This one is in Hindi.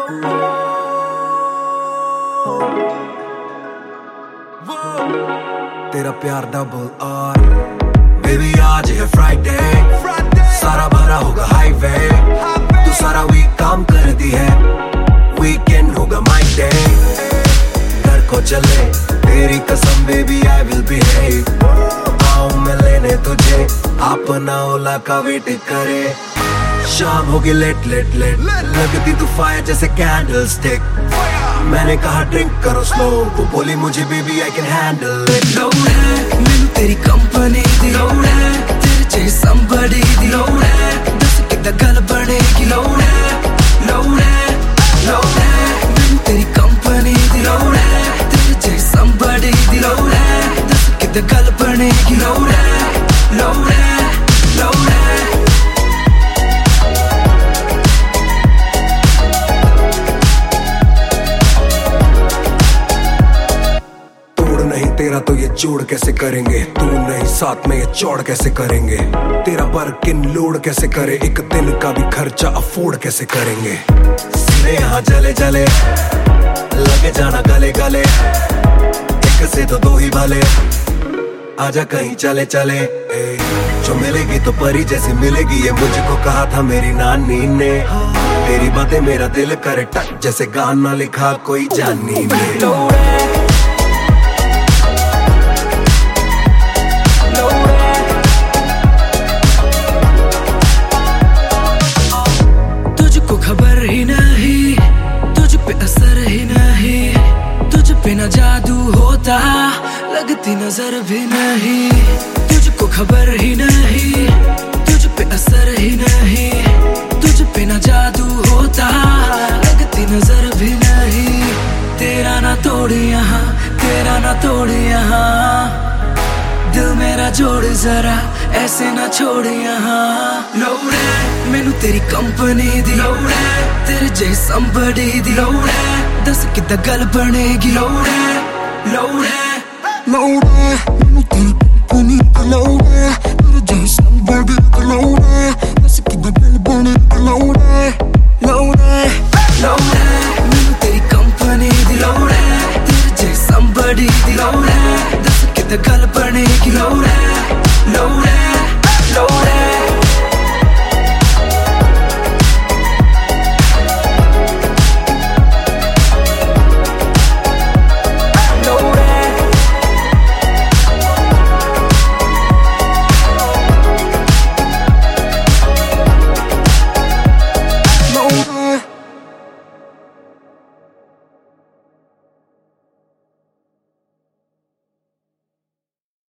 तेरा प्यार डबल आर। बेबी आज है फ्राइडे, सारा भरा होगा हाईवे। तू सारा वीक काम कर दी है, वीकेंड होगा माय डे। घर को चले तेरी कसम बेबी आई विल बिहेव। आओ मैं लेने तुझे, अपना ओला का वेट करे। शाम होगी लेट लेट लेट, लगती तू फायर जैसे कैंडल स्टिक। मैंने कहा ड्रिंक करो स्लो, वो बोली मुझे baby I can handle it. लोड है मैनू तेरी कंपनी दी, लोड है तेरे जैसी somebody दी, लोड है दस किदा गल बनेगी। लोड है लोड है लोड है मैनू तेरी कंपनी दी, लोड है तेरे जैसी somebody दी, लोड है दस किदा गल बनेगी। लोड है लोड है लोड है। तेरा तो ये जोड़ कैसे करेंगे, तू नहीं साथ में ये चौड़ कैसे करेंगे। तेरा बर्किन लोड कैसे करे, एक दिन का भी खर्चा अफोर्ड कैसे करेंगे। सीने यहाँ जले जले, लगे जाना गले गले। एक से तो दो ही भले, आजा कहीं चले चले। जो मिलेगी तो परी जैसी मिलेगी, ये मुझको कहा था मेरी नानी ने। तेरी बातें मेरा दिल करे टच, जैसे गाना लिखा कोई जानी ने। खबर ही नहीं, तुझ पे असर ही नहीं, तुझ पे न जादू होता लगती नजर भी नहीं। तुझको खबर ही नहीं, तुझ पे असर ही नहीं, तुझ पे न जादू होता लगती नजर भी नहीं। तेरा ना तोड़ी यहाँ, तेरा ना तोड़ी यहाँ, दिल मेरा जोड़ जरा ऐसे ना छोड़ यहाँ। लोड है मैनू तेरी कंपनी दी, लोड है तेरे जैसी somebody दी, लोड है दस किदा गल बनेगी। लोड है लोड है लोड है मैनू तेरी कंपनी दी, लोड है तेरे जैसी somebody दी, लोड है